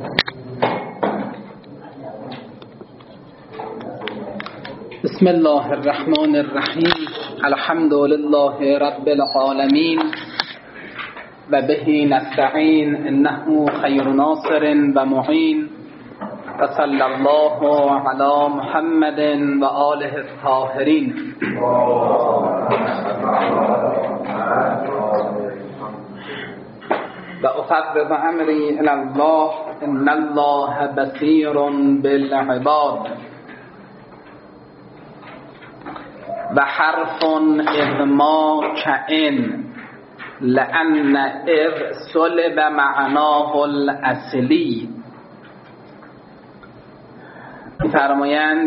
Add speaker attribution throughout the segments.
Speaker 1: بسم الله الرحمن الرحیم. الحمد لله رب العالمین و به نستعین انه خیر ناصر و معین و صلی الله علی محمد و آله الطاهرین. و افوض امری الی الله ان الله بصیر بالعباد. و حرف اذ ما کئن لأن اذ صلب معناه الاصلی. فرمایند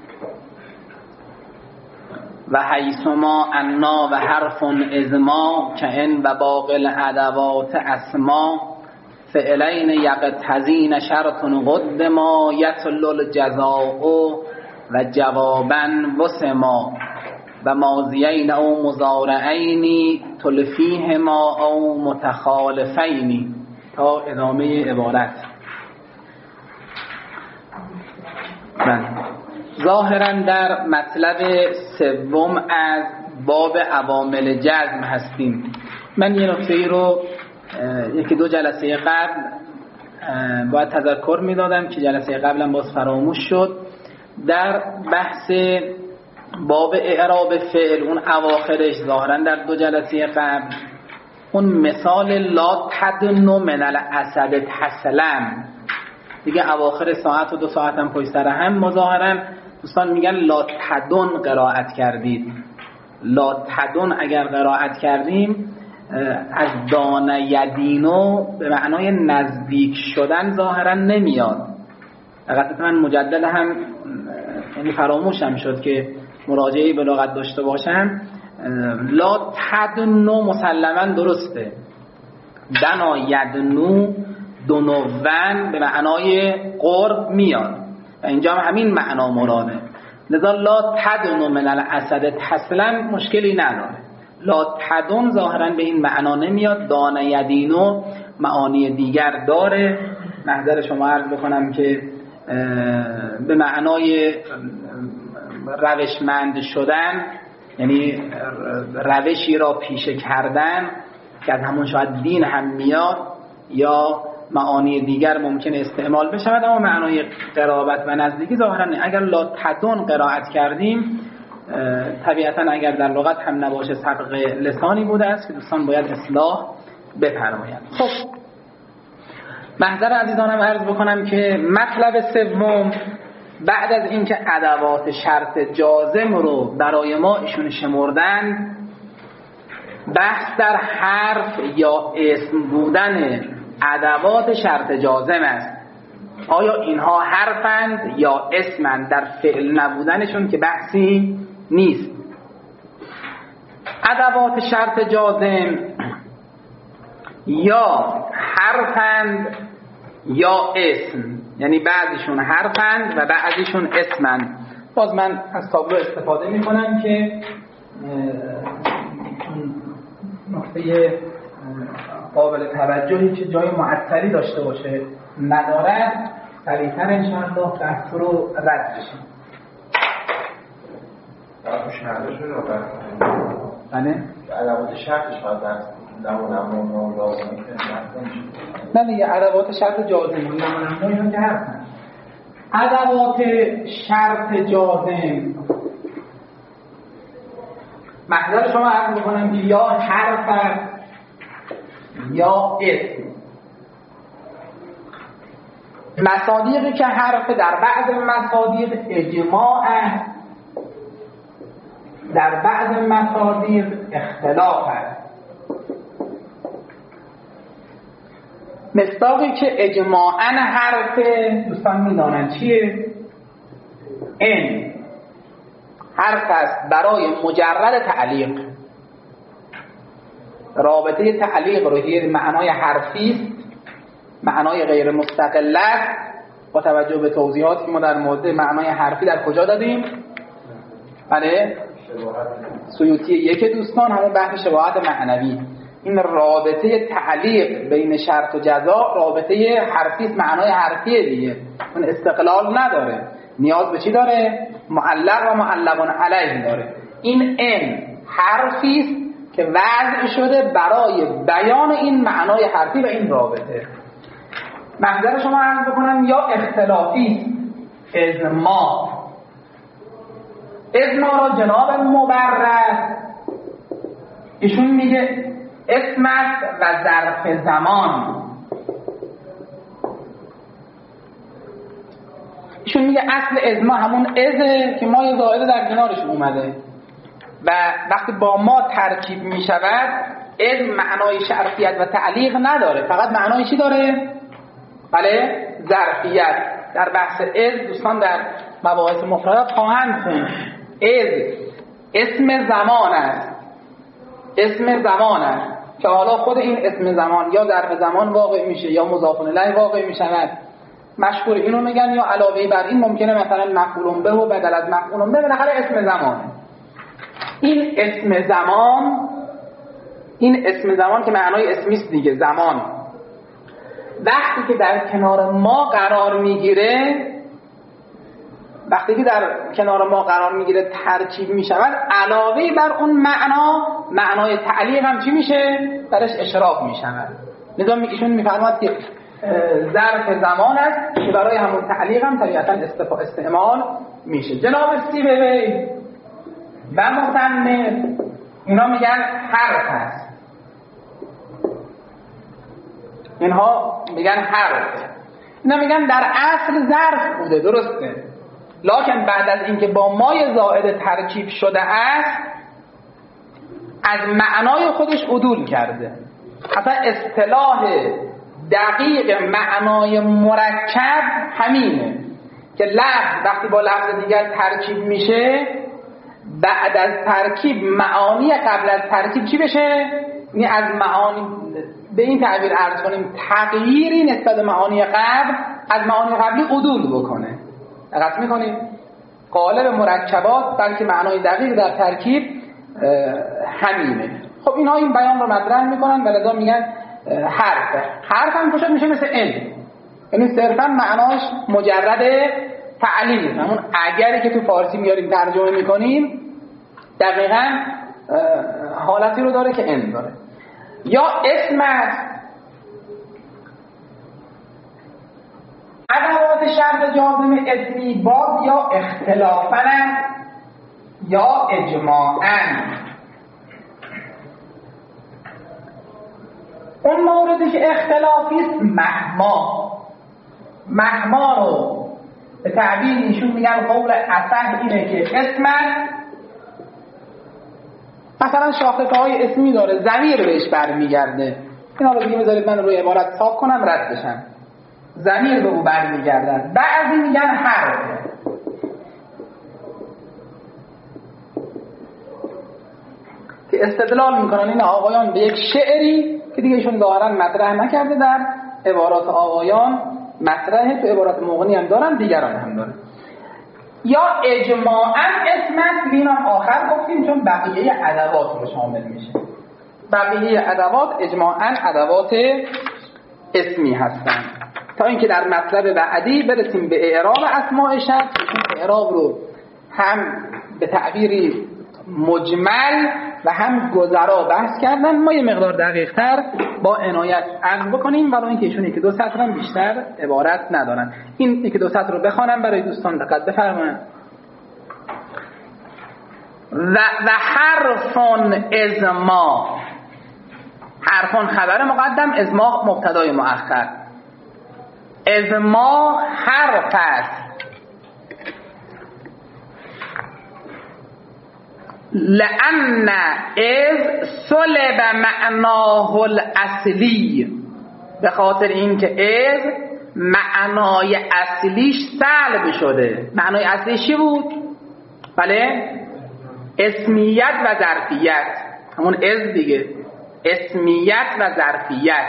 Speaker 1: و حیثما انا و حرف اذ ما کئن و باقی الادوات اسما فعلین یقتضین شرط قدما یتل الجزاء و جوابا وسما و ماضیین او مضارعین تلفیهما او متخالفین تا ادامه عبارت. ظاهرا در مطلب سوم از باب عوامل جزم هستیم. من یه نکته رو یکی دو جلسه قبل باید تذکر میدادم که جلسه قبلا باز فراموش شد. در بحث باب اعراب فعل اون اواخرش ظاهرا در دو جلسه قبل اون مثال لا تدنو من الاسد تسلم دیگه اواخر ساعت و 2 ساعت هم پشت سر هم مظاهرا دوستان میگن لا تدن قرائت کردید. لا تدن اگر قرائت کردیم از دان یدینو به معنای نزدیک شدن ظاهرا نمیاد. البته من مجدد هم یعنی فراموشم شد که مراجعه به لغت داشته باشم. لا تدنو مسلما درسته. دنا یدنو دنوون به معنای قرب میاد و اینجا هم همین معنا مراده. لذا لا تدنو من الاسد تسلا مشکلی نداره. لا تدن ظاهرا به این معنا نمیاد. دان یدینو معانی دیگر داره. محضر شما عرض بکنم که به معنای روشمند شدن، یعنی روشی را پیشه کردن که از همون شاید دین هم میاد یا معانی دیگر ممکنه استعمال بشود، اما معنای قرابت و نزدیکی ظاهرا نه. اگر لا تدن قرائت کردیم طبیعتا اگر در لغت هم نباشه سبق لسانی بوده است که دوستان باید اصلاح بفرمایند. خب محضر عزیزانم عرض بکنم که مطلب سوم بعد از اینکه ادوات شرط جازم رو برای ما ایشون شمردن، بحث در حرف یا اسم بودن ادوات شرط جازم است. آیا اینها حرفند یا اسمند؟ در فعل نبودنشون که بحثی نیست. ادوات شرط جازم یا حرفند یا اسم، یعنی بعضیشون حرفند و بعضیشون اسمند. باز من از تابلو استفاده میکنم که نقطه قابل توجهی که جای معطلی داشته باشه ندارد، سریعتر انشاءالله بحث رو رد بشیم. بله؟
Speaker 2: ادوات شرطش باید
Speaker 1: نه دیگه ادوات شرط جازم نمونمون که هستن. ادوات شرط جازم محضر شما عرض میکنم که یا حرف یا اسم. مصادیقی که حرف در بعض مصادیق اجماع است، در بعض مصادیق اختلاف است. مصداقی که اجماعاً حرف دوستان میدانن چیه؟ ان حرف است برای مجرد تعلیق. رابطه تعلیق رو یه معنای حرفی است، معنای غیر مستقل است. با توجه به توضیحاتی که ما در مورد معنای حرفی در کجا دادیم؟ بله سیوطی یک دوستان همون بحث شباهت معنوی این رابطه تعلیق بین شرط و جزا رابطه حرفی است، معنای حرفیه دیگه، اون استقلال نداره، نیاز به چی داره؟ معلق و معلق علیه داره. این ان حرفی است که وضع شده برای بیان این معنای حرفی و این رابطه. محضر شما عرض بکنم یا اختلافی ازما را جناب مبرد ایشون میگه اسم است و ظرف زمان. ایشون میگه اصل ازما همون ازه که ما یه زائده در کنارش اومده و وقتی با ما ترکیب میشود از معنای شرطیت و تعلیق نداره، فقط معنای چی داره؟ بله، ظرفیت. در بحث از دوستان در مباحث مفردات خواهند خوند. از اسم زمان است، اسم زمان است که حالا خود این اسم زمان یا ظرف زمان واقع میشه یا مضاف الیه واقع میشود. مشهور اینو میگن یا علاوه بر این ممکنه مثلا مفعول به و بدل از مفعول به، بالاخره اسم زمانه. این اسم زمان که معنای اسمی است دیگه، زمان وقتی که در کنار ما قرار میگیره، ترکیب میشود، علاوه بر اون معنای تعلیق هم چی میشه؟ درش اشراف میشود. لذا ایشون میفرماد که ظرف زمان است که برای همون تعلیق هم طبیعتا استعمال میشه. جناب سیبوی و مصنف اینا میگن حرف هست، اینها میگن حرف، اینا میگن در اصل ظرف بوده، درسته، لکن بعد از اینکه با مای زائد ترکیب شده است از معنای خودش عدول کرده. اصلا اصطلاح دقیق معنای مرکب همینه که لفظ وقتی با لفظ دیگر ترکیب میشه، بعد از ترکیب معانی قبل از ترکیب چی بشه؟ یعنی از معانی به این تعبیر عرض کنیم تغییری نسبت به معانی قبل از معانی قبلی عدول بکنه. دقت میکنیم قالب مرکبات بلکه معنای دقیق در ترکیب همینه. خب اینها این بیان رو مطرح میکنن و لذا میگن حرف هم کشد میشه مثل این، یعنی صرفا معناش مجرد تعلیل، همون اگری که تو فارسی میاریم ترجمه میکنیم دقیقا حالتی رو داره که این داره. یا اسم است، ادوات شرط جازم اسمی باز یا اختلافاً یا اجماعاً. اون موردی که اختلافی است مهما رو به تعبیر ایشون میگن قول اصح اینه که اسم مثلا شاخصه های اسمی داره، ضمیر بهش برمیگرده. اینا رو دیگه بذارید من روی عبارت صاف کنم رد بشم. ضمیر به او برمیگردد. بعضی میگن حرف، که استدلال میکنن این آقایان به یک شعری که دیگه ایشون ظاهرا مطرح نکرده در عبارات آقایان مطرحه، تو عبارات مغنی هم دارن، دیگران هم دارن. یا اجماعاً اسم است، اینم آخر گفتیم چون بقیه ادوات رو شامل میشه. بقیه ادوات اجماعاً ادوات اسمی هستن. تا اینکه در مطلب بعدی برسیم به اعراب اسماء شرط. اعراب رو هم به تعبیری مجمل و هم گذرا بحث کردن، ما یه مقدار دقیق تر با عنایت عرض بکنیم برای اینکه ایشون یکی دو سطر هم بیشتر عبارت ندارن. این یکی دو سطر رو بخوانم برای دوستان دقت بفرمایید. و حرفون ازما، حرفون خبر مقدم، ازما مبتدای مؤخر. ازما حرف است، لأن از سلب معناه الاصلی، به خاطر اینکه از معنای اصلیش سلب شده. معنای اصلیش چی بود؟ بله، اسمیت و ظرفیت، همون از دیگه، اسمیت و ظرفیت.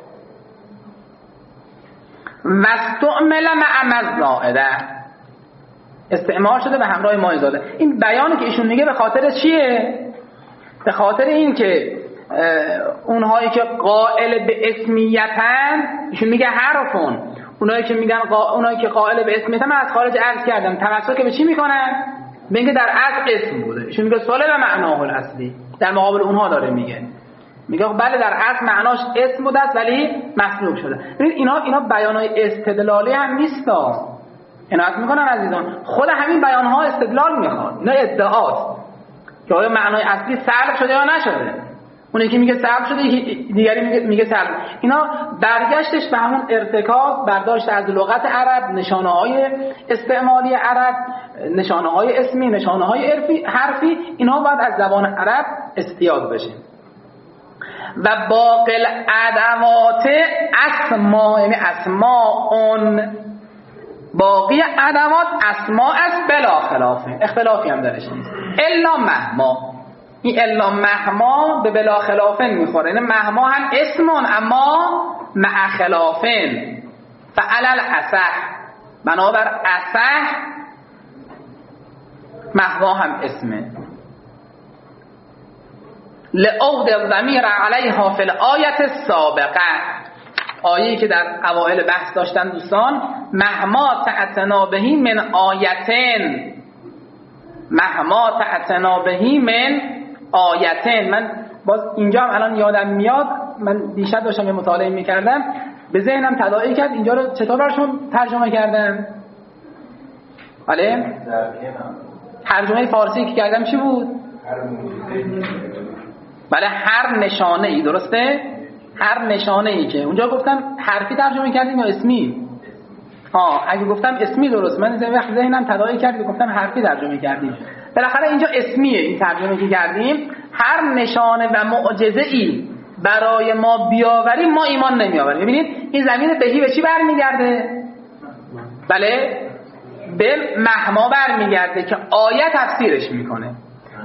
Speaker 1: و استعمل مع مزائده، استعمال شده به همراه مایزاده. این بیانی که ایشون میگه به خاطر چیه؟ به خاطر این که اونهایی که قائل به اسمیتن ایشون میگه حرفون، اونایی که قائل به اسمیتن من از خارج عرض کردم تمسک به چی میکنن؟ به اینکه در اصل اسم بوده. ایشون میگه صلب معناه الاصلی، در مقابل اونها داره میگه بله در اصل معناش اسم بوده است ولی مصلوب شده. ببینید اینا بیانای استدلالی هم نیستا، عنایت میکنن عزیزان، خود همین بیانها استدلال میخواد، اینا ادعاست که آیا معنای اصلی سلب شده یا نشده. اون یکی میگه سلب شده، دیگری میگه سلب. اینا برگشتش به همون ارتکاز، برداشت از لغت عرب، نشانه‌های استعمالی عرب، نشانه‌های اسمی، نشانه‌های حرفی، اینها باید از زبان عرب استیاد بشه. و باقی الادوات اسما، یعنی اسماء، باقی ادوات اسماء است بلا خلافه، اختلافی هم درش نیست. الا مهما، این الا مهما به بلا خلافن میخوره، یعنی مهما هم اسمون اما مع خلافن. فعلل اصح، بنابر اصح مهما هم اسمه. لعود الضمیر علیها فی الآیه السابقه، آیه‌ای که در اوائل بحث داشتن دوستان، مهما تعتنا بهی من آیتن، مهما تعتنا بهی من آیتن. من باز اینجا هم الان یادم میاد، من دیشب داشتم یه مطالعه میکردم، به ذهنم تداعی کرد اینجا رو چطور برشون ترجمه کردم. بله ترجمه فارسی که کردم چی بود؟ بله هر نشانه ای، درسته؟ هر نشانه ای که اونجا گفتم حرفی ترجمه کردیم یا اسمی؟ اگه گفتم اسمی درست، من این وقت ذهنم تداعی کرد که گفتم حرفی ترجمه کردیم. بالاخره اینجا اسمیه این ترجمه که کردیم. هر نشانه و معجزه ای برای ما بیاوریم ما ایمان نمیآوریم. ببینید این زمین بهی به چی برمیگرده؟ بله به مهما برمیگرده که آیه تفسیرش میکنه.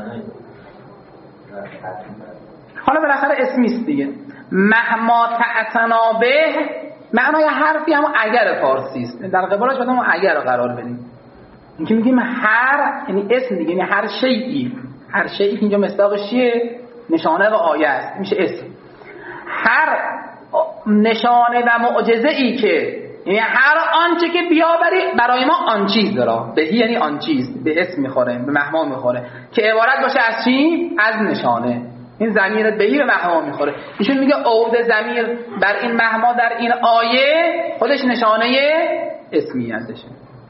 Speaker 1: حالا بالاخره اسمیست دیگه. مهما تعتنا به معنای حرفی هم اگر فارسی است، در قبالش باید ما اگر رو قرار بدیم. اینکه میگیم هر یعنی اسم دیگه، یعنی هر شیئی، هر شیئی که اینجا مصداقش چیه؟ نشانه و آیه است، میشه اسم. هر نشانه و معجزه ای که یعنی هر آنچه که بیاوری برای ما آن چیز داره، بهی یعنی آن چیز، به اسم میخوره، به مهما میخوره، که عبارت باشه از چی؟ از نشانه. این ضمیر بهی به مهما میخوره. ایشون میگه عود ضمیر بر این مهما در این آیه خودش نشانه اسمیتشه.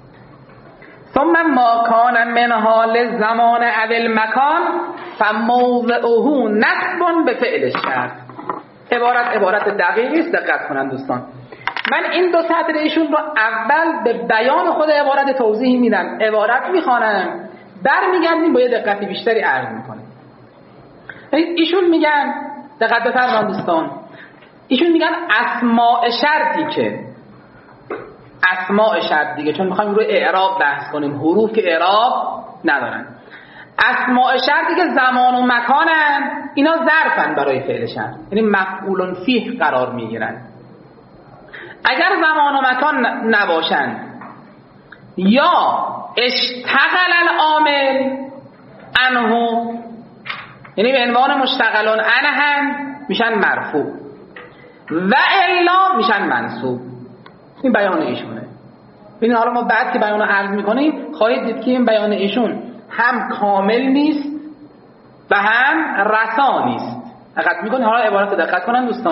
Speaker 1: ثم ما کان من حال الزمان او المکان فموضعه نصب به فعل الشرط. عبارت دقیقی است، دقت کنن دوستان. من این دو سطر ایشون رو اول به بیان خود عبارت توضیح میدم، عبارت میخوانم، برمیگردیم با یه دقت بیشتری عرض میکنیم. ایشون میگن، دقت بفرمایید دوستان، ایشون میگن اسماء شرطی که اسماء شرط دیگه، چون میخوایم روی اعراب بحث کنیم، حروف که اعراب ندارن. اسماء شرطی که زمان و مکانن، اینا ظرفن برای فعل شرط، یعنی مفعول فیه قرار میگیرن. اگر زمان و مکان نباشن یا اشتغل العامل عنه، یعنی به عنوان مشتغلون عنه میشن مرفوع و الا میشن منصوب. این بیان ایشونه. ببین حالا ما بعد که بیان رو عرض میکنیم خواهید دید که این بیان ایشون هم کامل نیست و هم رسا نیست. دقت میکنید؟ حالا عبارت دقت کنن دوستان.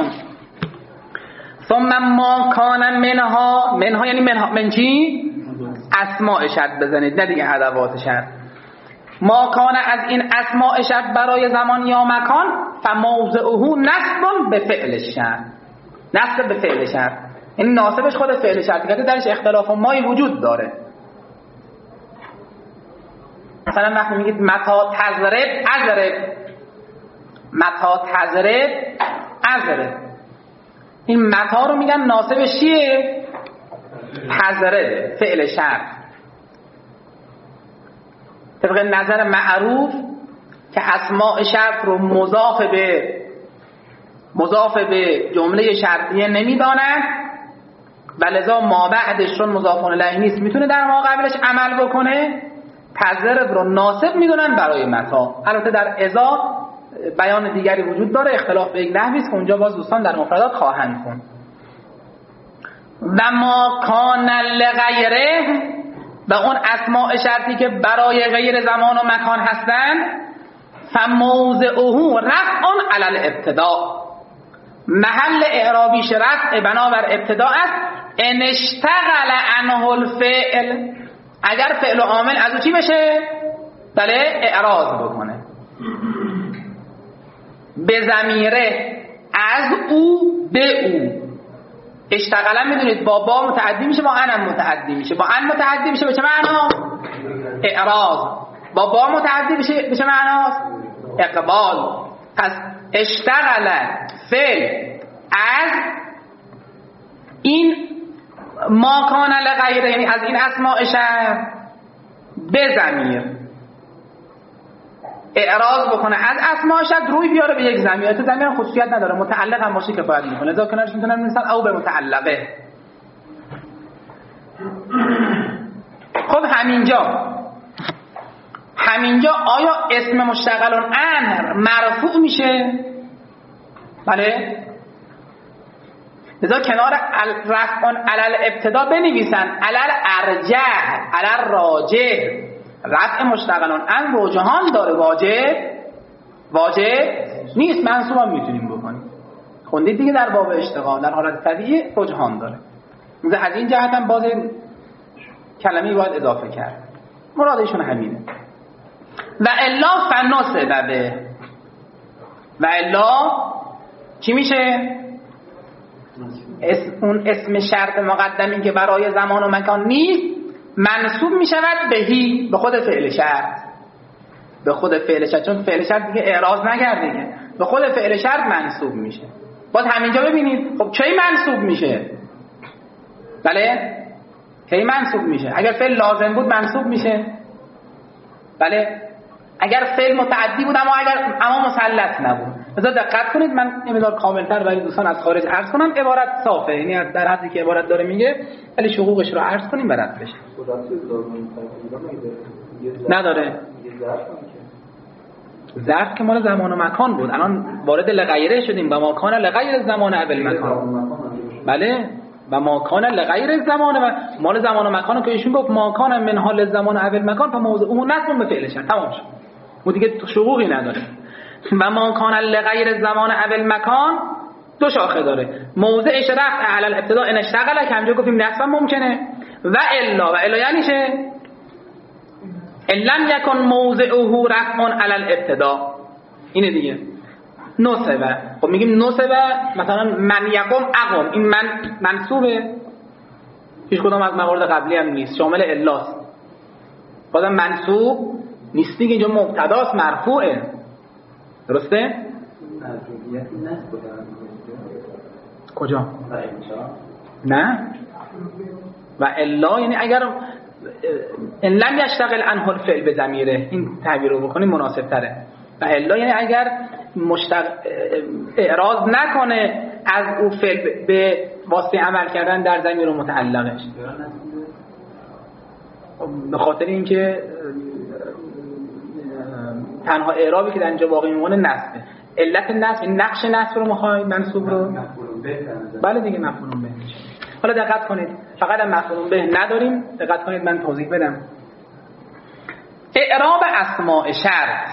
Speaker 1: ثم ما کان منها یعنی من چی؟ اسماء شرط بزنید، نه دیگه ادوات شرط. ما کان از این اسماء شرط برای زمان یا مکان فموضعه نصب به فعل الشرط. نصب به فعل شرط یعنی ناصبش خود فعل شرطی که درش اختلاف و مایی وجود داره. مثلا وقتی میگید متا تضرب اضرب، متا تضرب اضرب، این متا رو میگن ناصبش چیه؟ تضرب، فعل شرط. طبق نظر معروف که اسماء شرط رو مضاف به جمله شرطیه نمیدانند و لذا ما بعدش رو مضاف الیه نیست، میتونه در مقابلش عمل بکنه. تضرب رو ناصب میدونن برای متا. البته در اذا بیان دیگری وجود داره، اختلاف به یک نحوی است که اونجا باز دوستان در مفردات خواهند خوند. و ما کان لغیره، و اون اسماء شرطی که برای غیر زمان و مکان هستند، فموضعه رفع علی الابتداء، محل اعرابیش رفع بنابر ابتداء است. ان اشتغل عنه الفعل، اگر فعل و عامل از او چی بشه؟ بله، اعراض بکنه. به ضمیره، از او به او. اشتغل میدونید با متعدی میشه، با انم متعدی میشه. با ان متعدی میشه به چه معنا؟ اعراض. با متعدی میشه به چه معنا؟ اقبال. پس اشتغل فعل از این ما کان لغیره، یعنی از این اسماء شرط، به ضمیر اعراض بکنه از اسماء شرط، روی بیاره به یک ضمیر. تو ضمیر خصوصیت نداره، متعلق هم باشه کفایت میکنه. لذا کنارش میتونم مثلا او به متعلقه. خب همینجا آیا اسم مشتغل عنه مرفوع میشه؟ بله. لذا کنار رفع علی الابتدا بنویسن علی الارجح، علی الراجح. رفع مشتغل عنه رجحان داره، واجب نیست، منصوب هم میتونیم بکنیم. خوندید دیگه در باب اشتغال در حالت طبیعی رجحان داره. مثلا از این جهت هم باز کلمه‌ای باید اضافه کرد، مرادشون همینه. و الا فنصب به، و الا چی میشه؟ اون اسم شرط مقدمی که برای زمان و مکان نیست منصوب میشود بهی، به خود فعل شرط. به خود فعل شرط، چون فعل شرط دیگه اعراض نکرده که به خود فعل شرط منصوب میشه. باز همینجا ببینید خب کی منصوب میشه؟ بله، کی منصوب میشه؟ اگر فعل لازم بود منصوب میشه. بله، اگر فعل متعدی بود اما مسلط نبود. مثلا دقت کنید، من یه مقدار کاملتر برای دوستان از خارج عرض کنم. عبارت صافه، یعنی در حدی که عبارت داره میگه، ولی شقوقش رو عرض کنیم برات بشه. نداره. ظرف که مال زمان و مکان بود، الان وارد لغیره شدیم. و ماکان لغیر زمان اول مکان. بله، و ماکان لغیر زمان و مال زمان و مکان که ایشون گفت ماکان من حال زمان اول مکان، تا موضوع اون نصب به فعل شرط تمام شد. اون دیگه شقوقی نداره. و ماکان لغیر زمان اول مکان دو شاخه داره. موضعش رفع علی الابتدا ان اشتغل که همونجا گفتیم نصب ممکنه. و الا یعنی چه؟ ان لم یکن موضعه رفع علی الابتدا، اینه دیگه. نصبه، خب میگیم نصبه مثلا من یقوم اقوم، این من منصوبه، هیچ کدام از موارد قبلی هم نیست، شامل الاست. بازم منصوب نیست دیگه، اینجا مبتداست، مرفوعه. درسته؟ کجا؟ نه. و الا یعنی اگر ان لم یشتغل عنه الفعل به ضمیره، این تعبیر رو بکنیم مناسب تره. و الا یعنی اگر اعراض نکنه از او فعل به واسطه عمل کردن در ضمیر متعلقش، به خاطر اینکه تنها اعرابی که در اینجا باقی میمونه نصبه. علت نصب، این نقش نصب رو میخوای منصوب رو؟ بله دیگه، مفعول به میشه. حالا دقت کنید، فقط هم مفعول به نداریم، دقت کنید من توضیح بدم. اعراب اسماء شرط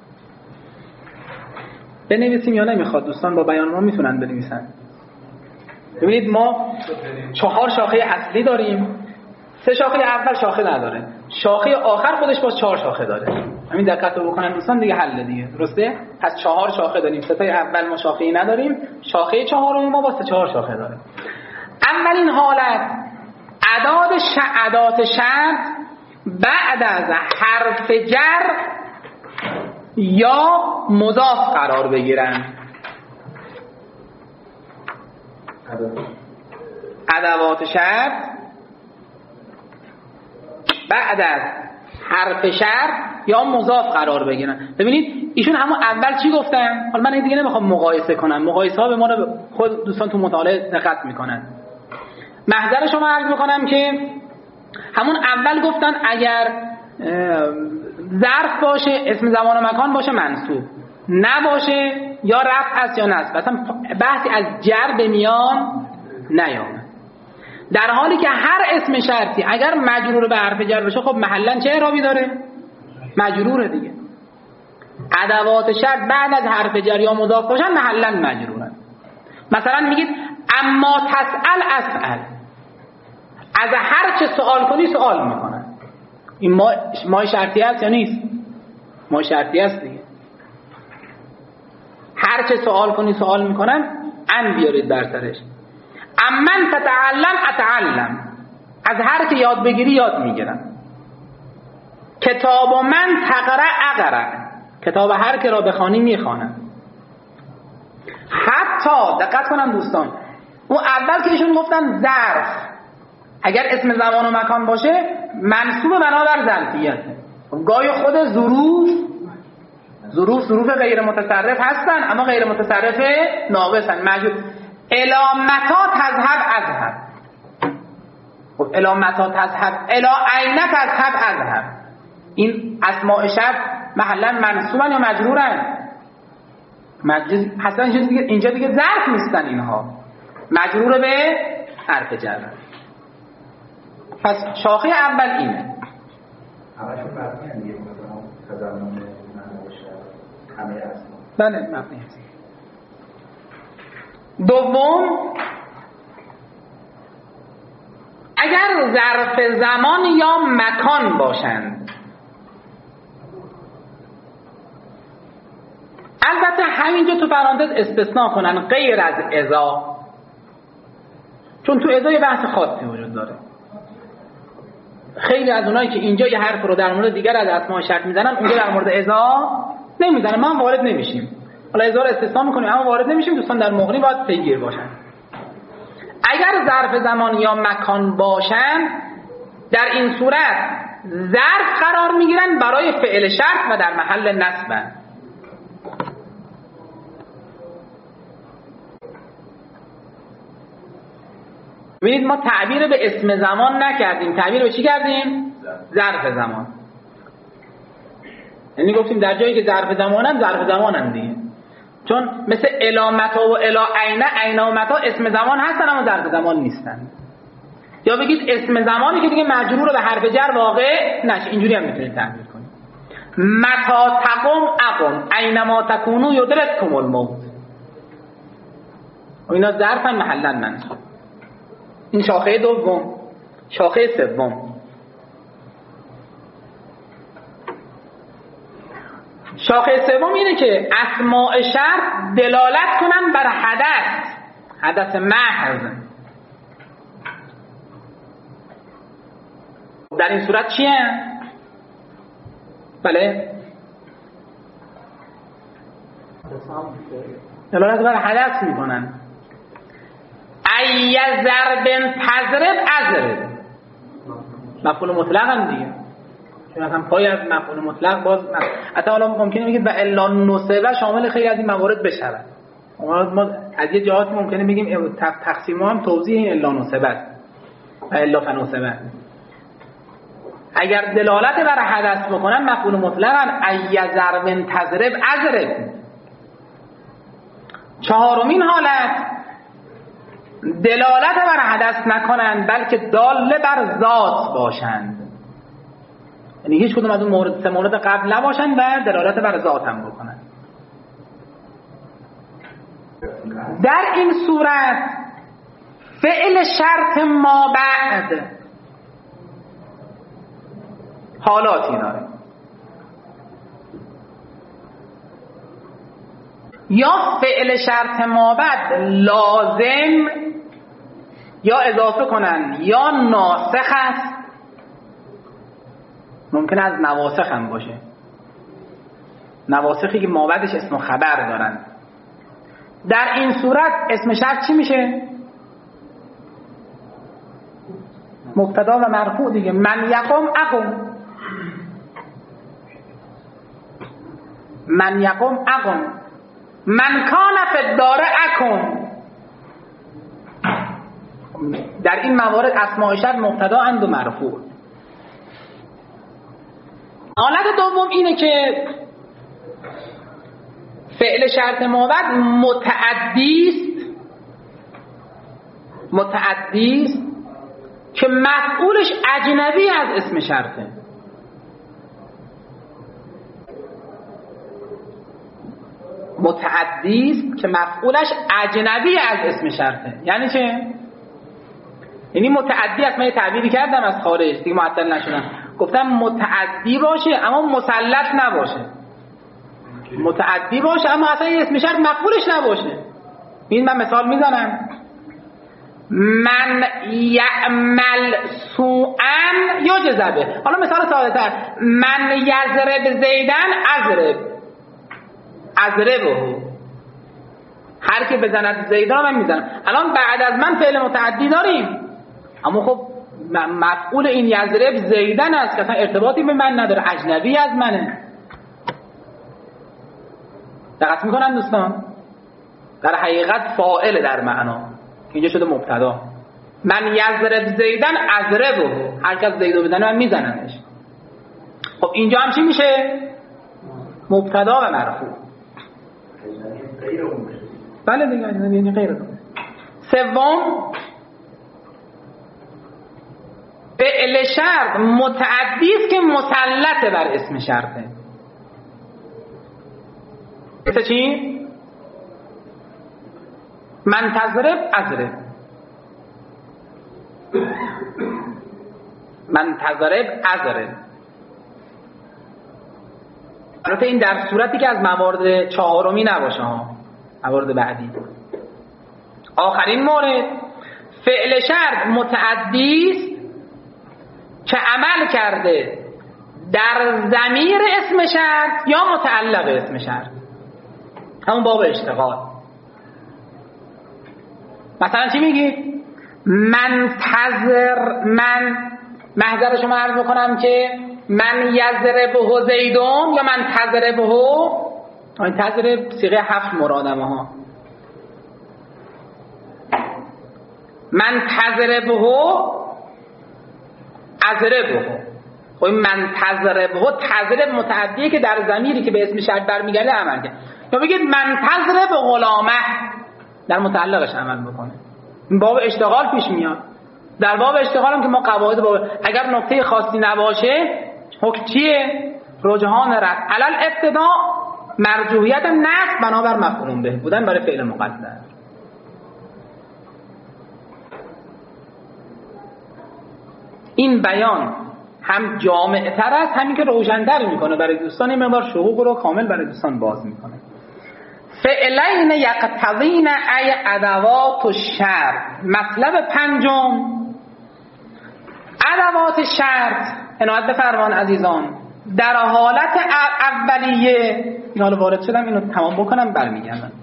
Speaker 1: بنویسیم یا نمیخواد؟ دوستان با بیان ما میتونن بنویسن. ببینید ما 4 شاخه اصلی داریم، 3 شاخه اول شاخه نداره، شاخه آخر خودش باز 4 شاخه داره. همین دقت رو بکنن دوستان دیگه حل دیگه. درسته؟ پس 4 شاخه داریم، 3 تای اول ما شاخه‌ای نداریم، شاخه 4 ما باز 4 شاخه داره. اولین حالت ادات شرط بعد از حرف جر یا مضاف قرار بگیرن. ادوات شرط بعد از حرف شرط یا مضاف قرار بگیرن. ببینید ایشون همون اول چی گفتن؟ حالا من دیگه نمیخوام مقایسه کنم، مقایسه ها به ما رو خود دوستان تو مطالعه دقت میکنن. محضر شما عرض میکنم که همون اول گفتن اگر ظرف باشه، اسم زمان و مکان باشه منصوب. نباشه یا رفع است یا نصب. مثلا بحثی از جر به میان نیامد. در حالی که هر اسم شرطی اگر مجرور به حرف جر بشه خب محلا چه اعرابی داره؟ مجروره دیگه. ادوات شرط بعد از حرف جر یا مضاف باشن محلا مجرورن. مثلا میگید اما تسأل اسأل، از هر چه سوال کنی سوال میکنن. این ما شرطی هست یا نیست؟ ما شرطی هست دیگه. هر چه سوال کنی سوال میکنن، ان بیارید بر سرش. امن تتعلم اتعلم، از هر که یاد بگیری یاد میگیرم. کتاب من تقرأ اقرأ، کتاب هر که را بخوانی میخوانم. حتی دقت کنم دوستان، اون اول که ایشون گفتن ظرف اگر اسم زمان و مکان باشه منصوب بنابر ظرفیت. گاهی خود ظروف غیر متصرف هستن اما غیر متصرف ناقصن. مجرور الی متی تذهب اذهب، خب الی متی تذهب، الی این تذهب اذهب، این اسماء شرط محلا منصوبن یا مجرورن؟ حسن اینجا دیگه ظرف نیستن، اینها مجرور به حرف جر. پس شاخه اول اینه.
Speaker 2: همشون مبنی هم دیگه تضمن همه اسما.
Speaker 1: بله مبنی هست. دوم، اگر ظرف زمان یا مکان باشند، البته همینجا تو پرانتز استثناء کنن غیر از اذا، چون تو اذا یه بحث خاصی وجود داره. خیلی از اونایی که اینجا یه حرف رو در مورد دیگر از اسماء شرط میزنن اونجا در مورد اذا نمیزنن. ما هم وارد نمیشیم. حالا اذا رو استثناء میکنیم اما وارد نمیشیم. دوستان در مغنی باید پیگیر باشن. اگر ظرف زمان یا مکان باشن در این صورت ظرف قرار میگیرن برای فعل شرط و در محل نصبن. ببینید ما تعبیر به اسم زمان نکردیم، تعبیر به چی کردیم؟ ظرف زمان. یعنی گفتیم در جایی که ظرف زمانن دیگه. چون مثل الامتا و الا عین و متا اسم زمان هستن اما ظرف زمان نیستن. یا بگید اسم زمانی که دیگه مجرور به حرف جر واقع نشه. اینجوری هم میتونید تعبیر کنید. متا تقم اقم اینما تکونو یدرککم الموت. و اینا ظرفن محلا منصوب. این شاخه دوم. شاخه سوم، شاخه سوم اینه که اسماء شرط دلالت کنن بر حدث محض. در این صورت چیه؟ بله دلالت بر حدث میکنن. ای ضرب تضرب اضرب، مفعول مطلق هم دیگه. چون اصلا پای از مفعول مطلق باز حتی حالا ممکنه بگید و الا نصبه شامل خیلی از این موارد بشود. ما از یه جهاتی ممکنه بگیم تقسیم هم توضیح این الا نصبه است و الا فنصبه. اگر دلالت بر حدث بکنن مفعول مطلقن ای ضرب تضرب اضرب. چهارمین حالت دلالت بر حدث نکنند بلکه داله بر ذات باشند. یعنی هیچ کدوم از اون سه مورد قبل نباشند و دلالت بر ذات هم بکنند. در این صورت فعل شرط ما بعد حالاتی داره. یا فعل شرط ما بعد لازم یا اضافه کنن یا ناسخ است. ممکن از نواسخ هم باشه. نواسخی که ما بعدش اسم و خبر دارن. در این صورت اسم شرط چی میشه؟ مبتدا و مرفوع دیگه. من یقم اقم، من یقم اقم، من کان فی الدار اکن. در این موارد اسماء شرط مبتدا اند و مرفوع. حالت دوم اینه که فعل شرط موعد متعدی است که مفعولش اجنبی از اسم شرطه. متعدی است که مفعولش اجنبی از اسم شرطه. یعنی چه؟ یعنی متعدی است. من یه تعبیری کردم از خارج دیگه معطل نشدم، گفتم متعدی باشه اما مسلط نباشه، متعدی باشه اما اصلا اسم شرط مفعولش نباشه. این من مثال میزنم، من یعمل سوءا یجزبه. حالا مثال ساده تر، من یضرب زیدن اضربه. هر کی بزند زیدان من میزنم. الان بعد از من فعل متعدی داریم اما خب مفعول این یضرب زیدن است که اصلا ارتباطی به من نداره، اجنبی از منه. دقت میکنن دوستان؟ در حقیقت فاعل در معنا اینجا شده مبتدا. من یضرب زیدن اضربه، هر کس زیدو بزنه من میزنمش. خب اینجا هم چی میشه؟ مبتدا و مرفوع. بله دیگه یعنی غیر اون. سوم، فعل شرط متعدی است که مسلط بر اسم شرطه. مثل چی؟ من تضرب اضرب، من تضرب اضرب. البته این در صورتی که از موارد چهارمی نباشه ها، موارد بعدی. آخرین مورد، فعل شرط متعدی است که عمل کرده در ضمیر اسم شرط یا متعلق اسم شرط، همون باب اشتغال. مثلا چی میگید؟ من محضر شما عرض بکنم که من یضربه زیدون یا من تضربه. این تضرب صیغه 7 مرادمه ها. من تضربه اضربه. خب این من تضرب متعدیه که در ضمیری که به اسم شرط برمیگرده عمل کرد. یا بگید من تضرب غلامه، در متعلقش عمل بکنه. این باب اشتغال پیش میاد. در باب اشتغال هم که ما قواعد باب، اگر نکته خاصی نباشه حکم چیه؟ رجحان رفع علل ابتدا، مرجوحیت نصب بنابر مفعول به بودن برای فعل مقدر. این بیان هم جامع تر است، همین که روشن‌تر میکنه برای دوستان، این مقدار شهوق رو کامل برای دوستان باز میکنه. فعلین یقتضین ای ادوات الشرط. مطلب پنجم، ادوات شرط. عنایت بفرمان عزیزان، در حالت اولیه، این حالا وارد شدم اینو تمام بکنم برمیگردم.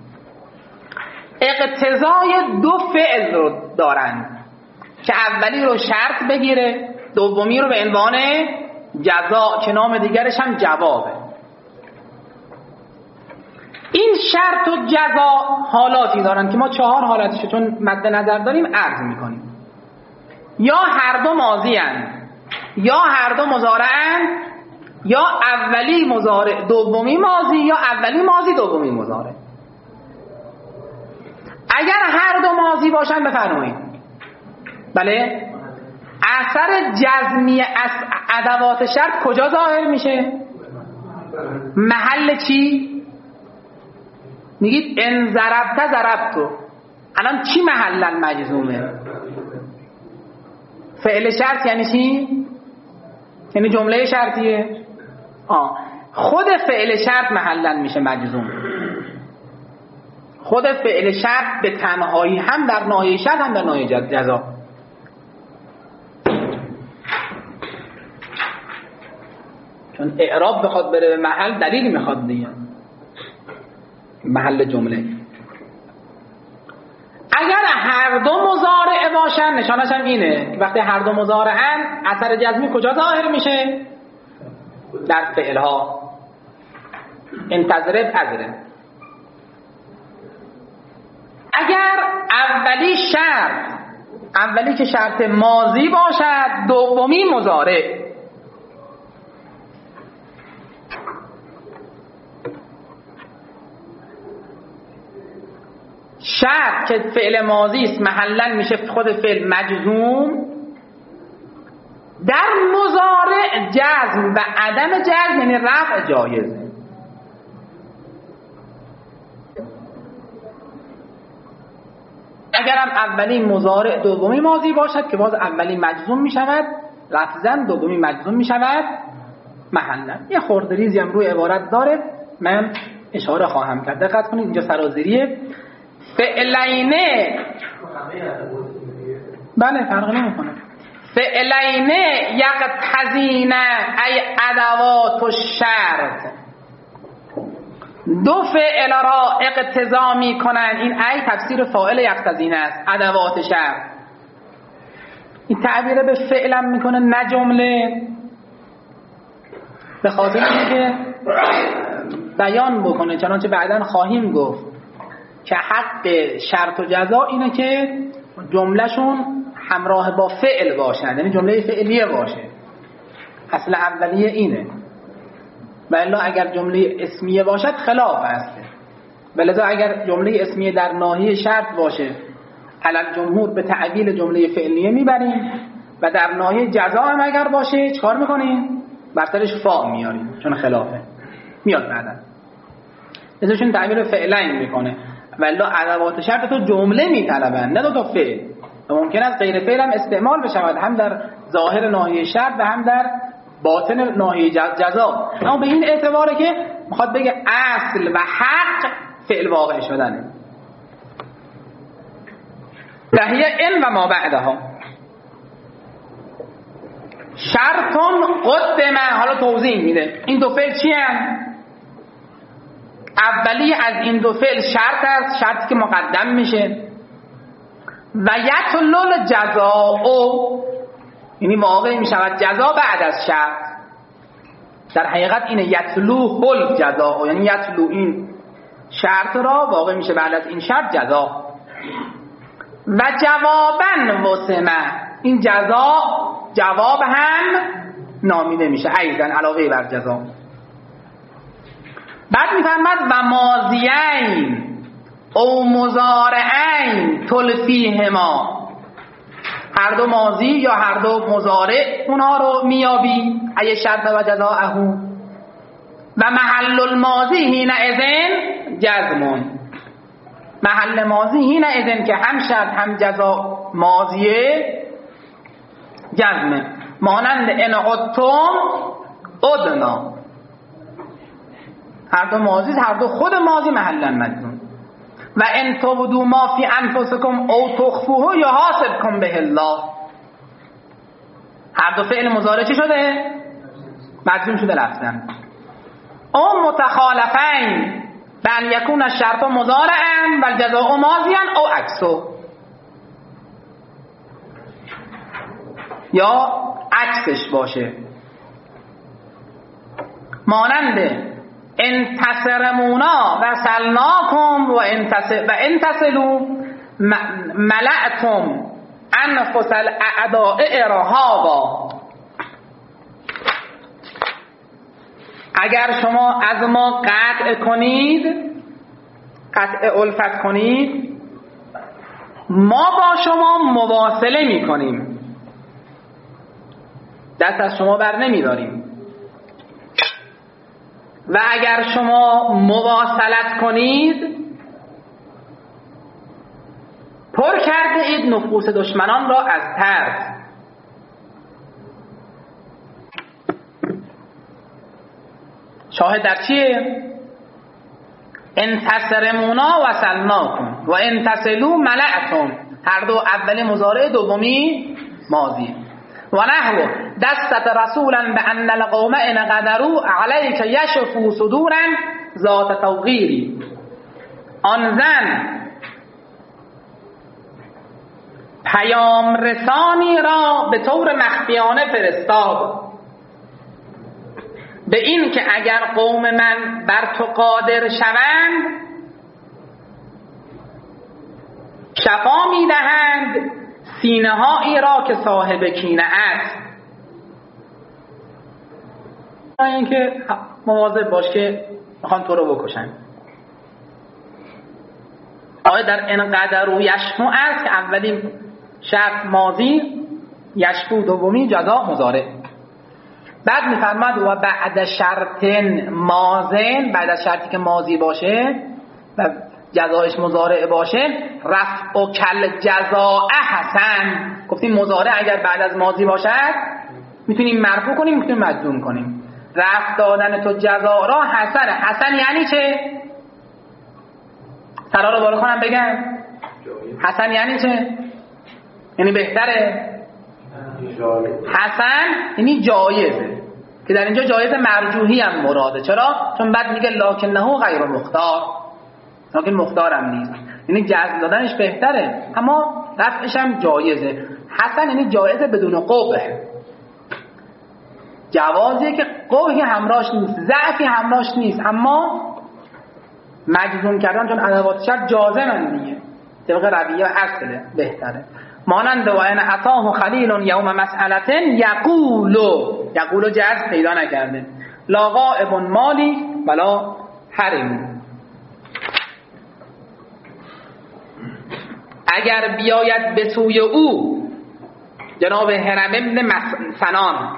Speaker 1: اقتضای دو فعل رو دارند که اولی رو شرط بگیره، دومی رو به عنوان جزا که نام دیگرش هم جوابه. این شرط و جزا حالاتی دارن که ما 4 حالتشو چون مد نظر داریم عرض میکنیم. یا هر دو ماضی اند، یا هر دو مضارع اند، یا اولی مضارع دومی ماضی، یا اولی ماضی دومی مضارع. اگر هر دو ماضی باشن بفرمایید بله، اثر جزمی از ادوات شرط کجا ظاهر میشه؟ محل چی؟ میگید ان ضربت ضربتو. الان چی محلا مجزومه؟ فعل شرط یعنی چی؟ یعنی جمله شرطیه. خود فعل شرط محلا میشه مجزوم. خود فعل شرط به تنهایی هم در ناحیه شرط هم در ناحیه جزا. چون اعراب بخواد بره به محل دلیلی میخواد دیگه، محل جمله. اگر هر دو مضارع باشن نشانش هم اینه که وقتی هر دو مضارعن اثر جزمی کجا ظاهر میشه؟ در فعلها. انتظرب اضرب. اگر اولی که شرط ماضی باشد، دومی مضارع. شرط که فعل ماضی است محلا میشه خود فعل مجزوم. در مضارع جزم و عدم جزم یعنی رفع جایزه. اگرم اولی مضارع دومی ماضی باشد که باز اولی مجزوم می شود لفظاً، دومی مجزوم می شود محلاً. یه خورده ریزی هم روی عبارت داره، من اشاره خواهم کرد. دقت کنید اینجا سرازیریه. فعلینه بله فرق نمیکنه. فعلینه یقتضینه ای ادوات الشرط، دو فعل را اقتضا می کنند. این ای تفسیر فاعل یقتضینه است، ادوات شرط. این تعبیر به فعلم میکنه نه جمله، به خاطر اینکه بیان بکنه، چنانچه بعداً خواهیم گفت که حق شرط و جزا اینه که جملهشون همراه با فعل باشند، یعنی جمله فعلیه باشه. اصل اولیه اینه، ولی اگر جمله اسمیه باشد خلاف است. ولذا اگر جمله اسمیه در ناحیه شرط باشه علل جمهور به تعبیل جمله فعلیه میبریم و در ناحیه جزا هم اگر باشه چکار میکنیم؟ برترش فا میاریم چون خلافه میاد بعدا. ازشون تعبیر فعلین میکنه ولی ادوات شرط تو جمله میطلبن نه دو فعل. ممکن است غیر فعل هم استعمال بشود، هم در ظاهر ناحیه شرط و هم در باطن ناحیه جزا. اما به این اعتباره که میخواد بگه اصل و حق فعل واقع شدنه. وهی ان و ما بعدها شرطون قدمه. حالا توضیح میده این دو فعل چی هم؟ اولی از این دو فعل شرط است، شرطی که مقدم میشه. و یتلل جزاء یعنی واقع میشود جزا بعد از شرط. در حقیقت اینه یتلو هل جزاء، یعنی یتلو این شرط را واقع میشه بعد از این شرط جزا. و جوابا وسمه، این جزا جواب هم نامیده میشه ایضا علاوه بر جزا. بعد میفرماد و ماضیین او مضارعین تلفیهما، هر دو ماضی یا هر دو مضارع اونها رو میابی ای شرط و جزاءه. و محل الماضی هین اذن جزمون، محل ماضی هین اذن که هم شرط هم جزا ماضیه جزمه. مانند ان عدتم عدنا، هر دو ماضی، هر دو خود ماضی محلا مجزوم. و ان تبدوا ما فی انفسکم او تخفوه یحاسبکم به الله، هر دو فعل مضارع چی شده؟ مجزوم شده لفظاً. او متخالفین بان یکون الشرط مضارعا و الجزاء ماضیا او عکسه، یا عکسش باشه. مانند انتصرمونا و سلناکم و انتصلوا ملأتم انفس الاعداء ارهابا، اگر شما از ما قطع کنید، قطع الفت کنید، ما با شما مواصله می کنیم، دست از شما بر نمی داریم. و اگر شما مواصلت کنید پر کرده اید نفوس دشمنان را از ترس. شاهد در چیه؟ انتصرمونا و سلناکم و انتصلوا ملأتم، هر دو اولی مضارع دومی ماضی. و نحو دستت رسولا بان القوم ان قدروا علیک یشفوا صدورا ذات توقیری، آن زن پیام رسانی را به طور مخفیانه فرستاد به این که اگر قوم من بر تو قادر شوند شفا میدهند سینه هایی را که صاحب کینه است. این که مواظب باش که میخوان تو رو بکشن. آیا در انقدر و یشفو است که اولین شرط ماضی، یشفو دومی جزا مضارع. بعد میفرماد و بعد شرط ماضن، بعد از شرطی که ماضی باشه و جزایش مضارع باشه، رفع و کل جزاء حسن. گفتیم مضارع اگر بعد از ماضی باشد میتونیم مرفوع کنیم، میتونیم مجزوم کنیم. رفع دادن تو جزا را حسن. حسن یعنی چه؟ سرا رو بالا کنم بگم حسن یعنی چه؟ یعنی بهتره. حسن یعنی جایزه، که در اینجا جایز مرجوحی هم مراده. چرا؟ چون بعد میگه لکنه غیر مختار، لکن مختار هم نیست، یعنی جزم دادنش بهتره اما رفعش هم جایزه. حسن یعنی جایزه بدون قبح، جوازیه که قبحی همراهش نیست، ضعفی همراهش نیست، اما مجزوم کردن چون ادوات شرط جازمن دیگه، طبق رویه اصله بهتره. مانند و ان اتاه خلیل یوم مسئلة یقول جزم پیدا نکرده، لا غائب مالی ولا حرم. اگر بیاید به سوی او جناب هرم ابن سنان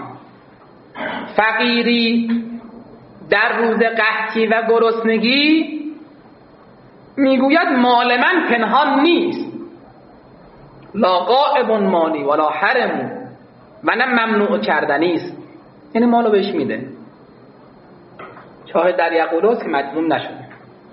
Speaker 1: فقیری در روز قحطی و گرسنگی، میگوید مال من پنهان نیست، لا غائب مالی ولا حرم، و نه ممنوع کردنی است، یعنی مالو بهش میده. شاهد در یقولوس که مجزوم نشده.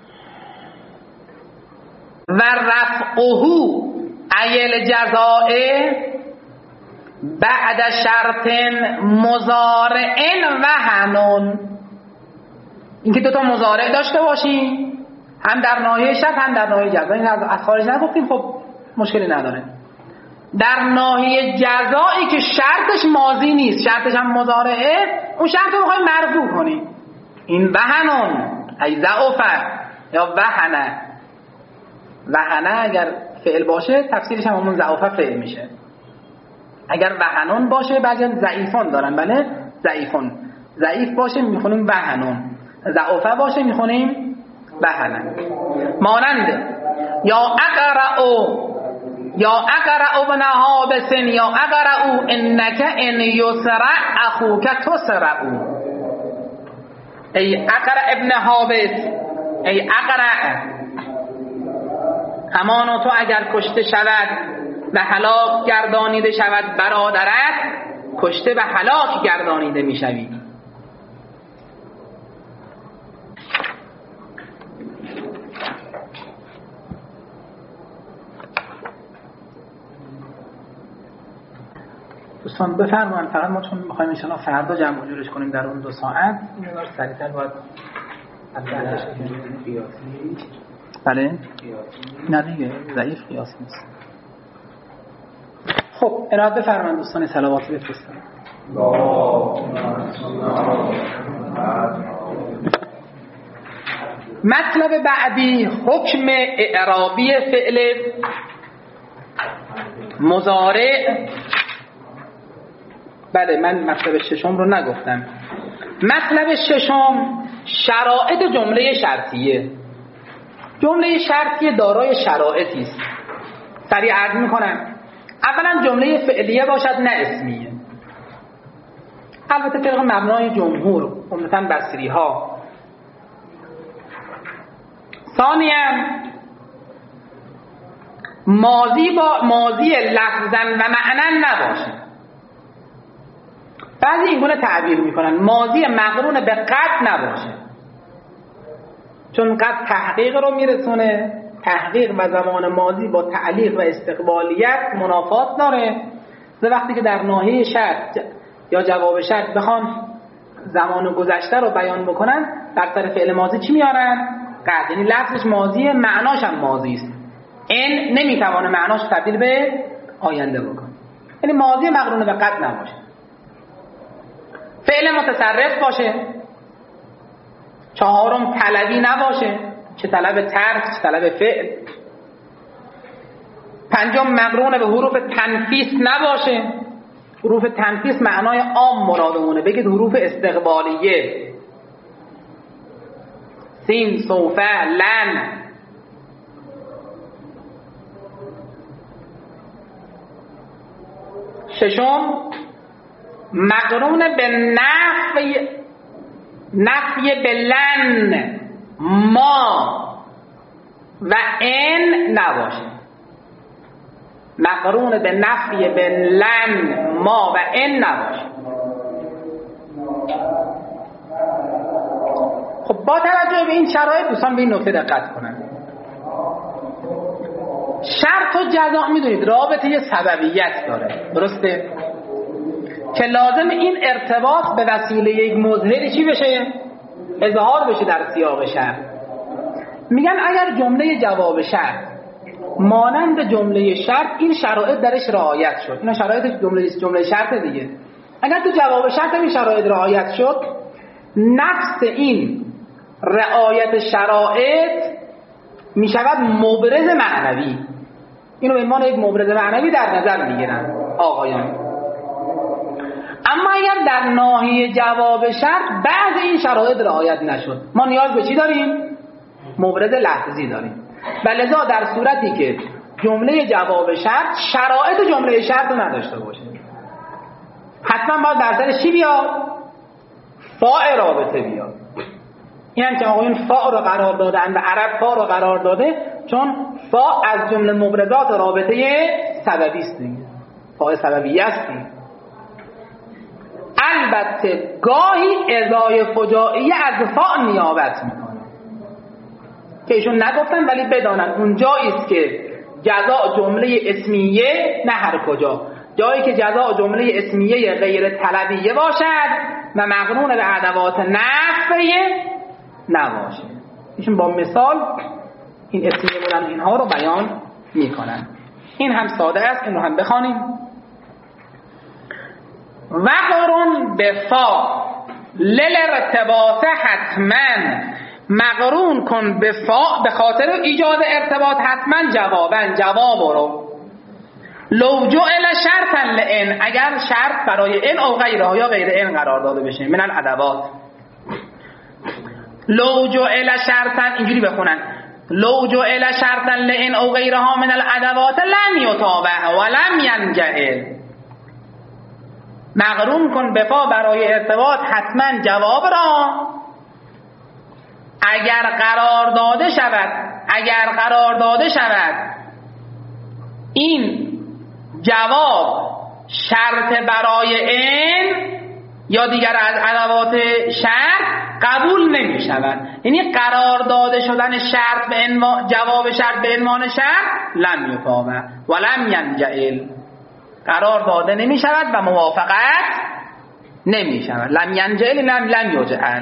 Speaker 1: و رفعه ایل جزائه بعد شرط مضارع و هنون، اینکه دوتا مضارع داشته باشیم، هم در ناحیه شرط هم در ناحیه جزا. این از خارج نگفتیم، خب مشکلی نداره. در ناحیه جزایی که شرطش ماضی نیست، شرطش هم مضارعه، اون شرط رو میخوایم مرفوع کنیم. این وهنون ای ضعفه یا وهنه. وهنه اگر فعل باشه تفسیرش هم همون ضعفه فعل میشه. اگر وهنون باشه بعضی ضعیفون دارن، بله ضعیفون، ضعیف باشه میخونیم وهنون، ضعفه باشه میخونیم وهنه. ماننده یا اقرأ ابن حابس یا اقرأ انک ان یسرع اخوک تسرع. ای اقرأ ابن حابس، ای اقرأ، همانا تو اگر کشته شود و هلاک گردانیده شود برادرت، کشته و هلاک گردانیده میشوی. دوستان بفرمایید، فقط ما چون می‌خوایم ان شاء الله فردا جمع و جورش کنیم در اون 2 ساعت، این مقدار سریع‌تر باید البته قیاسی. بله نه دیگه ضعیف قیاس نیست. خب ارائه بفرمایید دوستان، صلواتی بفرستید. مطلب بعدی حکم اعرابی فعل مضارع. بله من مطلب ششم رو نگفتم. مطلب ششم شرایط جمله شرطیه. جمله شرطیه دارای شرایطی است. سریع عرض میکنم. اولا جمله فعلیه باشد نه اسمیه، البته طبق مبنای جمهور عمدتاً بصری ها. ثانیاً ماضی لفظاً و معناً نباشه. بعضی اینگونه تعبیر میکنن ماضی مقرون به قد نباشه، چون قد تحقیق رو میرسونه. تحقیق و زمان ماضی با تعلیق و استقبالیت منافات داره. وقتی که در ناحیه شرط یا جواب شرط بخوان زمان گذشته رو بیان بکنن، در سر فعل ماضی چی میارن؟ قد، یعنی لفظش ماضیه معناش هم ماضی است. این نمیتوانه معناش تبدیل به آینده بکنه، یعنی ماضی مقرون به قد نباشه. فعل متصرف باشه. چهارم طلبی نباشه، چه طلب ترک چه طلب فعل. پنجم مقرون به حروف تنفیس نباشه. حروف تنفیس معنای عام مرادمونه، بگید حروف استقبالیه، سین، سوفه، لن. ششم مقرون به نفی به لن ما و ان نباشه. مقرون به نفی به لن ما و ان نباشه. خب با توجه به این شرایط دوستان به این نکته دقت کنن. شرط و جزا میدونید رابطه سببیت داره، درسته؟ که لازم این ارتباط به وسیله یک مظهری چی بشه؟ اظهار بشه در سیاق شرط. میگن اگر جمله جواب شرط مانند جمله شرط این شرایط درش رعایت شد، اینا شرایط جمله شرط دیگه، اگر تو جواب شرط این شرایط رعایت شد، نفس این رعایت شرایط میشود مبرز معنوی. اینو به عنوان یک مبرز معنوی در نظر میگیرن آقایان. اما اگر در ناحیه جواب شرط بعض این شرایط رعایت نشد، ما نیاز به چی داریم؟ مبرز لفظی داریم. و لذا در صورتی که جمله جواب شرط شرایط جمله شرط رو نداشته باشه، حتما باید در سرش چی بیاد؟ فاء رابطه بیاد. این هم که آقایون فاء رو قرار دادن و عرب فاء رو قرار داده چون فاء از جمله مبرزات رابطه سببی است دیگه، فاء سببیه است دیگه. البته گاهی ازای فجائیه از فاء نیابت میکنه که ایشون نگفتن، ولی بدانن اون جایی است که جزاء جمله اسمیه، نه هر کجا، جایی که جزاء جمله اسمیه غیر طلبیه باشد و مقرون به ادوات نفیه نباشه. ایشون با مثال این اسمیه بودن اینها رو بیان میکنن. این هم ساده است، این رو هم بخوانیم. وقرون به فا للارتباط حتما، مقرون کن به فا به خاطر ایجاد ارتباط حتما جواب رو. لو جعل شرطا لئن، اگر شرط برای ان او غیره یا غیر ان قرار داده بشه من الادوات. لو جعل شرطا، اینجوری بخونن، لو جعل شرطا لئن او غیرها من الادوات لم یطابع و لم ینجعل. مقرون کن به فا برای ارتباط حتما جواب را اگر قرار داده شود این جواب شرط برای این یا دیگر از ادوات شرط قبول نمی شود. یعنی قرار داده شدن شرط به جواب شرط به عنوان شرط لم یطابع و لم ینجعل، قرار داده نمی شود و موافقت نمی شود. لم ینجعل لم یجعل.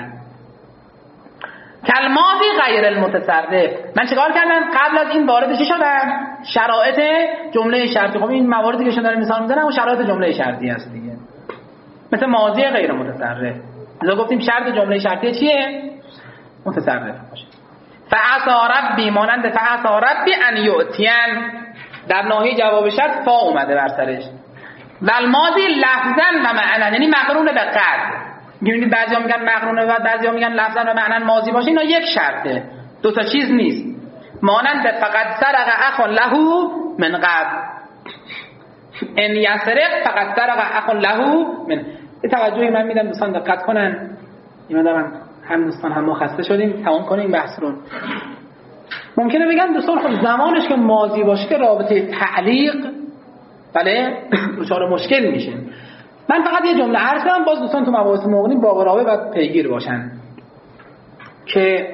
Speaker 1: کلماتی غیر المتصرف، من چیکار کردم؟ قبل از این وارد چی شدم؟ شرایط جمله شرطی. خب این مواردی که شما دارید مثال میزنم و شرایط جمله شرطی هست دیگه، مثل ماضی غیر متصرف. لذا گفتیم شرط جمله شرطی چیه؟ متصرف باشه. فعسى ربی، مانند فعسى ربی ان یؤتین، در ناحیه جواب شرط فا اومده بر سرش. و الماضی لفظا و معنا، یعنی مقرون به قد. می‌بینید بعضیا میگن مقرونه و بعضیا میگن لفظا و معنا ماضی باشه. اینا یک شرطه، دو تا چیز نیست. مانند فقط سرق اخ له من قبل، ان یسرق فقط سرق اخ له من. توجهی من میدم دوستان دقت کنن. اینا هم دوستان هم ما خسته شدیم، تمام کنیم بحث رو. ممکنه بگم دوستان خب زمانش که ماضی باشه که رابطه تعلیق بله دچار مشکل میشه. من فقط یه جمله عرض کنم، باز دوستان تو مباحث مغنی با رابطه باید پیگیر باشن که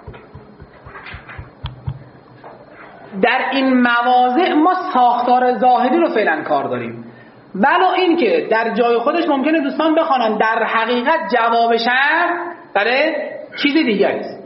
Speaker 1: در این مواضع ما ساختار ظاهری رو فعلا کار داریم، ولو این که در جای خودش ممکنه دوستان بخوانن در حقیقت جواب شرط بله چیز دیگه است.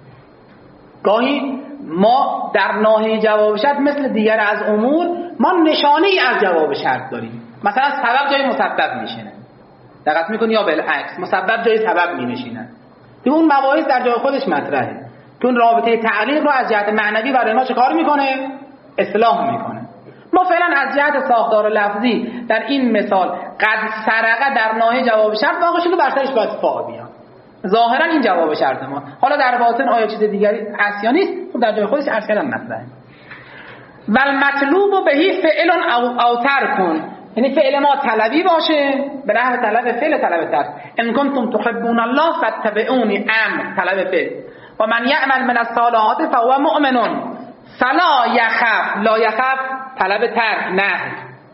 Speaker 1: گاهی ما در ناحیه جواب شرط مثل دیگر از امور ما نشانه‌ای از جواب شرط داریم. مثلا سبب جای مسبب میشینه، دقت میکنی، یا بالعکس مسبب جای سبب مینشینه. اون مباحث در جای خودش مطرحه. اون رابطه تعلیق رو از جهت معنوی برای ما چه کار میکنه؟ اصلاح میکنه. ما فعلا از جهت ساختار لفظی در این مثال قد سرقه در ناحیه جواب شرط واقع شده، بر سرش باید فا بیاد. ظاهرا این جواب شرط ما. حالا در باطن آیا چیز دیگری هست یا نیست؟ خب در جای خودش اصلا مطرحه. و المطلوب بهی فعل او ترک، یعنی فعل ما طلبی باشه به نحو طلب فعل طلب ترک. ان کنتم تحبون الله فاتبعونی، امر طلب فعل. و من یعمل من الصالحات فهو مؤمن فلا یخاف، لا یخاف طلب ترک نهی.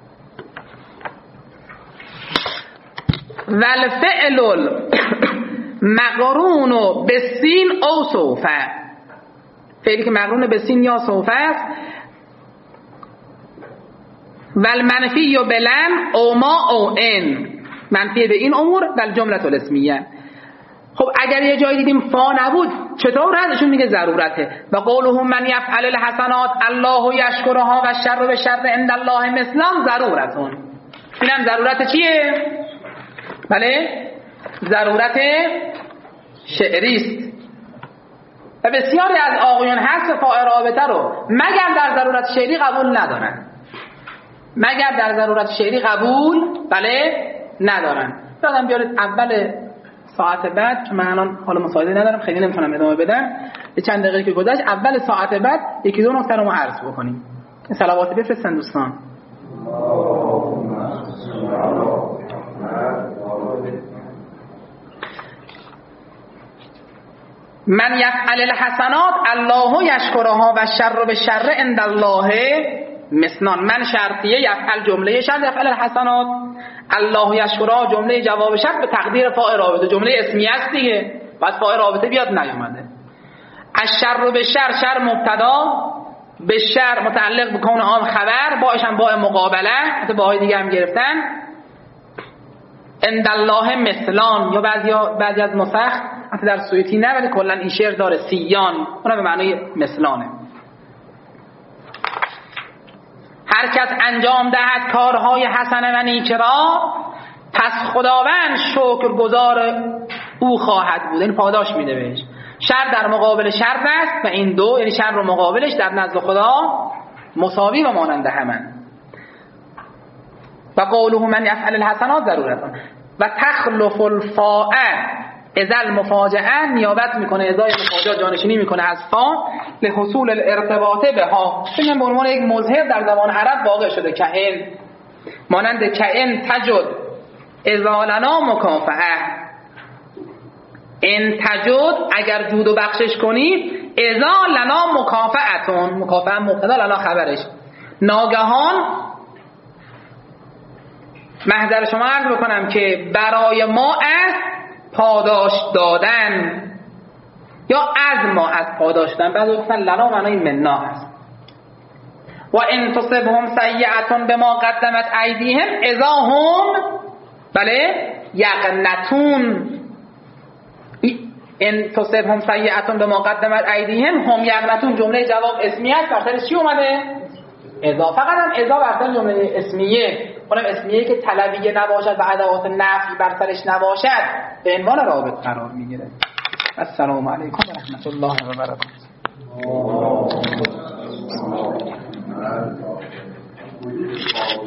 Speaker 1: والفعل مقرون بالسین او سوف، فعلی که مقرون به سین یا سوف است. والمنفی بلن او ما او ان، منفی به این امور و الجمله الاسمیه. خب اگر یه جایی دیدیم فا نبود چطور ازشون میگه ضرورته. و قوله من یفعل الحسنات الله یشکرها و الشر بالشر عند الله مثلان ضرورتون. اینم ضرورت چیه؟ بله ضرورت شعری است. و بسیاری از آقایان حذف فاعل رابطه رو مگر در ضرورت شعری قبول ندارن، مگر در ضرورت شعری قبول بله ندارن. یادم بیارید اول ساعت بعد که من الان حالا مصاحبه ندارم خیلی نمیتونم ادامه بدم، به چند دقیقه که گذشت اول ساعت بعد یکی دو نکته رو ما عرض بکنیم. صلوات بفرستن دوستان. من یفعل الحسنات الله یشکرها و الشر بالشر عند الله مثلان. من شرطیه، یفعل جمله شرط، یفعل الحسنات الله یشکرها جمله جواب شرط به تقدیر فاعل رابطه، جمله اسمیه است دیگه، بعد فاعل رابطه بیاد نیومده. الشر بالشر شر مبتدا، بالشر متعلق به کون عام خبر، باش هم با مقابله، حتی باهای دیگه هم گرفتن. عند الله مثلان، یا بعضی از نسخ حتی در سویتی نه ولی کلا این شعر داره سیان، اونم به معنی مثلانه. هر کس انجام دهد کارهای حسنه و نیک را پس خداوند شکرگزار او خواهد بود، این پاداش میده بهش. شر در مقابل شر است و این دو یعنی شر و مقابلش در نزد خدا مساوی و مانند همن. و قوله من یفعل الحسنات ضرورتان. و تخلف الفاء اذا المفاجئه، نیابت میکنه ازای مفاجئه جانشینی میکنه از فا لحصول الارتباط بها، این به عنوان یک مظهر در زبان عرب واقع شده. کئن مانند کئن تجد اذا لنا مکافئه، ان تجد اگر جود و بخشش کنی، اذا لنا مکافئتون، مکافئه مبتدا لنا خبرش، ناگهان محضر شما عرض بکنم که برای ما از پاداش دادن یا از ما از پاداش دادن، بعد گفتن لنا معنای منا است. و ان تصبهم سیئه بما قدمت ایدیهم اذا هم بله یقنطون. ان تصبهم سیئه بما قدمت ایدیهم هم یقنطون جمله جواب اسمیه است، بر چی اومده؟ اذا. فقط هم اذا بر جمله اسمیه، اونم اسمیه که طلبیه نباشد و ادوات نفی بر سرش نباشد به عنوان رابط قرار میگیره. السلام علیکم و رحمت الله و برکاته.